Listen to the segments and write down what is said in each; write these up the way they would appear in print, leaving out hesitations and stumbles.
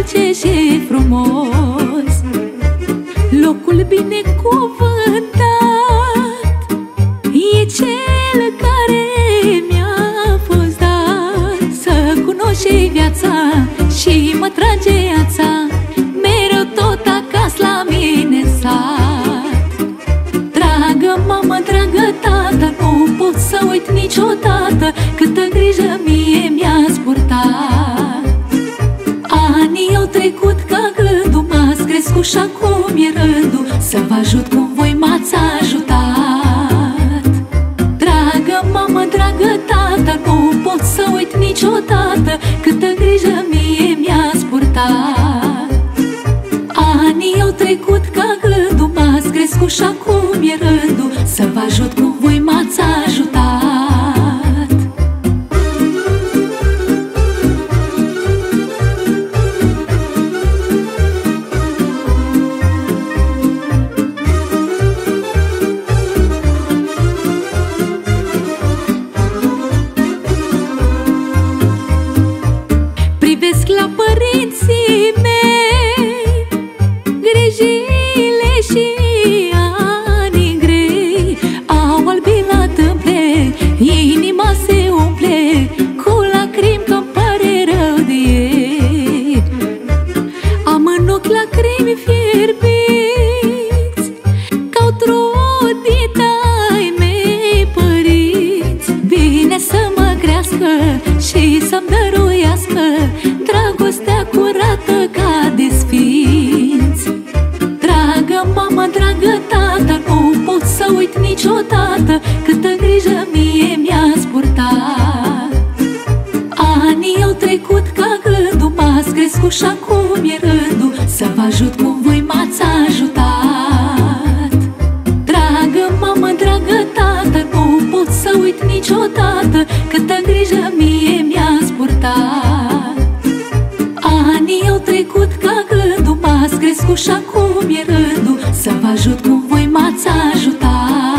dulce și frumos, locul binecuvântat e cel care mi-a fost dat. Să cunosc și viața și mă trage ața, mereu tot acasă la mine în sat. Dragă mamă, dragă tată, nu pot să uit niciodată câtă grijă mie mi-ați purtat. Anii au trecut ca gândul, m-ați crescut și acum e rândul să vă ajut cum voi m-ați ajutat. Dragă mamă, dragă tată, nu pot să uit niciodată câtă grijă mie mi-ați purtat. Anii au trecut ca gândul, m-ați crescut și acum e rândul să vă ajut cum voi m-ați ajutat. Privesc la părinții mei, grijile și anii grei au albit la tâmple, inima se umple cu lacrimi că-mi pare rău de ei. Am în ochi lacrimi fierbiți că-au trudit ai mei părinți. Bine să mă crească și să-mi dăruiască dragostea curată ca de sfinți. Dragă mamă, dragă tată, nu pot să uit niciodată câtă grijă mie mi-ați purtat. Anii au trecut ca gândul, m-ați crescut și acum e rândul să vă ajut cum voi m-ați ajutat. Dragă mamă, dragă tată, nu pot să uit niciodată câtă grijă mie mi-ați purtat. Anii au trecut ca gândul, m-ați crescut și acum e rândul să vă ajut cum voi m-ați ajutat.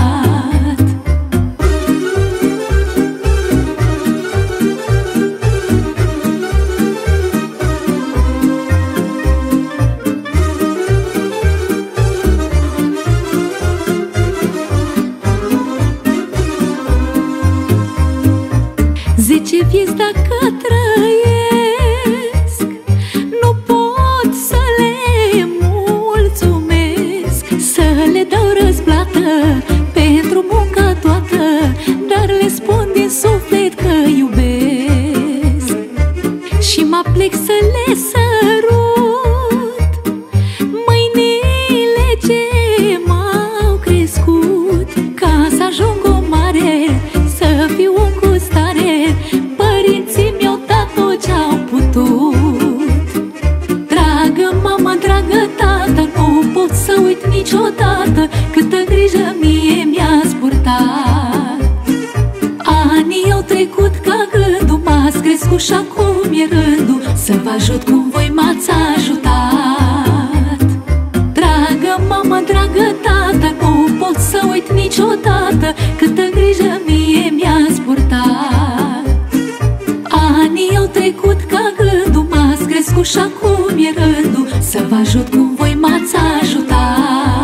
Zece vieți dacă trăiesc, nu pot să le mulțumesc, să le dau răsplată pentru munca toată, dar le spun din suflet că iubesc. Și mă plec să le sărut mâinile ce m-au crescut, ca să ajung o mare, să fiu un gustare. Părinții mi-au dat tot ce-au putut. Dragă mamă, dragă tată, nu pot să uit niciodată câtă grijă mie mi-ați purtat. Anii au trecut ca gândul, m-ați crescut și acum e rândul să vă ajut cum voi m-ați ajutat. Dragă mamă, dragă tată, nu pot să uit niciodată câtă grijă mie mi-ați purtat. Anii au trecut ca gândul, m-ați crescut și acum e rândul să vă ajut cum voi m-ați ajutat.